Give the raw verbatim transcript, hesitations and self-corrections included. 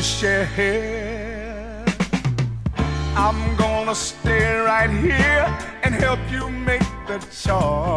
share. I'm gonna stay right here and help you make the choice.